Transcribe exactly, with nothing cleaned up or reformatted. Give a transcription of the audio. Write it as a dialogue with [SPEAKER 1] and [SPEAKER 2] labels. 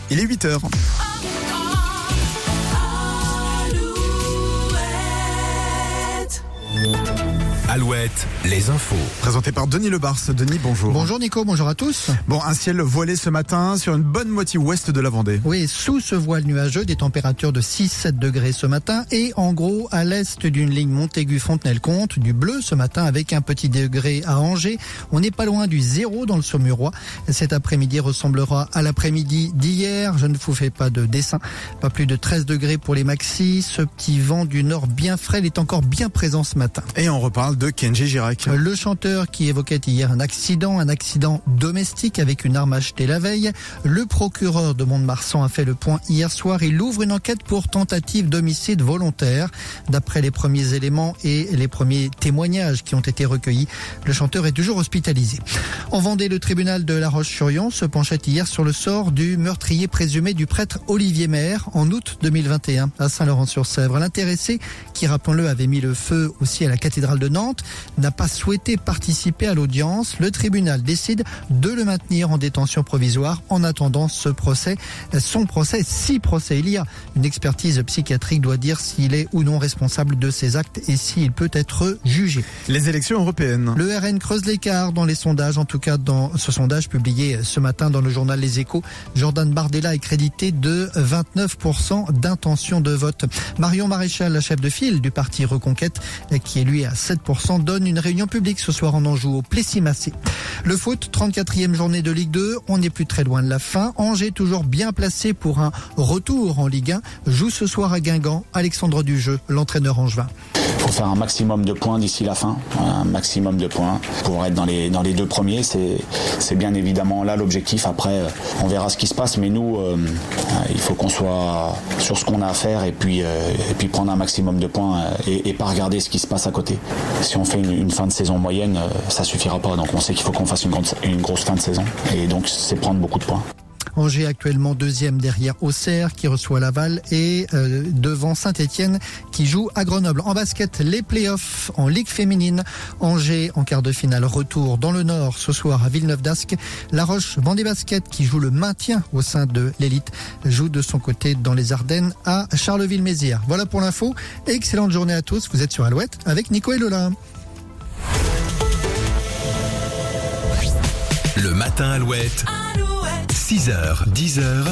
[SPEAKER 1] Il est huit heures.
[SPEAKER 2] Alouette, les infos.
[SPEAKER 1] Présenté par Denis Lebars. Denis, bonjour.
[SPEAKER 3] Bonjour Nico, bonjour à tous.
[SPEAKER 1] Bon, un ciel voilé ce matin sur une bonne moitié ouest de la Vendée.
[SPEAKER 3] Oui, sous ce voile nuageux, des températures de six à sept degrés ce matin et en gros à l'est d'une ligne Montaigu-Fontenay-le-Comte, du bleu ce matin avec un petit degré à Angers. On n'est pas loin du zéro dans le Saumurois. Cet après-midi ressemblera à l'après-midi d'hier. Je ne vous fais pas de dessin. Pas plus de treize degrés pour les maxis. Ce petit vent du nord bien frais est encore bien présent ce matin.
[SPEAKER 1] Et on reparle de Kenji Girac.
[SPEAKER 3] Le chanteur qui évoquait hier un accident, un accident domestique avec une arme achetée la veille. Le procureur de Mont-de-Marsan a fait le point hier soir. Il ouvre une enquête pour tentative d'homicide volontaire. D'après les premiers éléments et les premiers témoignages qui ont été recueillis, le chanteur est toujours hospitalisé. En Vendée, le tribunal de La Roche-sur-Yon se penchait hier sur le sort du meurtrier présumé du prêtre Olivier Maire en août deux mille vingt et un à Saint-Laurent-sur-Sèvre. L'intéressé, qui rappelons-le avait mis le feu aussi à la cathédrale de Nantes, n'a pas souhaité participer à l'audience. Le tribunal décide de le maintenir en détention provisoire en attendant ce procès, son procès, si procès il y a. Une expertise psychiatrique doit dire s'il est ou non responsable de ses actes et s'il peut être jugé.
[SPEAKER 1] Les élections européennes.
[SPEAKER 3] Le R N creuse l'écart dans les sondages, en tout cas dans ce sondage publié ce matin dans le journal Les Échos. Jordan Bardella est crédité de vingt-neuf pour cent d'intention de vote. Marion Maréchal, la chef de file du parti Reconquête, qui est lui à sept pour cent, donne une réunion publique ce soir en Anjou au Plessis-Massé. Le foot, trente-quatrième journée de Ligue deux, on n'est plus très loin de la fin. Angers, toujours bien placé pour un retour en Ligue un, joue ce soir à Guingamp. Alexandre Dujeu, l'entraîneur angevin.
[SPEAKER 4] Il faut faire un maximum de points d'ici la fin, un maximum de points pour être dans les, dans les deux premiers. C'est, c'est bien évidemment là l'objectif. Après, on verra ce qui se passe, mais nous, euh, il faut qu'on soit sur ce qu'on a à faire et puis, euh, et puis prendre un maximum de points et, et pas regarder ce qui se passe à côté. Si on fait une, une fin de saison moyenne, ça suffira pas. Donc on sait qu'il faut qu'on fasse une, grande, une grosse fin de saison et donc c'est prendre beaucoup de points.
[SPEAKER 3] Angers actuellement deuxième derrière Auxerre qui reçoit Laval et euh, devant Saint-Etienne qui joue à Grenoble. En basket, les playoffs en Ligue féminine. Angers en quart de finale, retour dans le Nord ce soir à Villeneuve-d'Ascq. La Roche Vendée Basket qui joue le maintien au sein de l'élite joue de son côté dans les Ardennes à Charleville-Mézières. Voilà pour l'info. Excellente journée à tous. Vous êtes sur Alouette avec Nico et Lola.
[SPEAKER 2] Le matin Alouette. six heures, dix heures.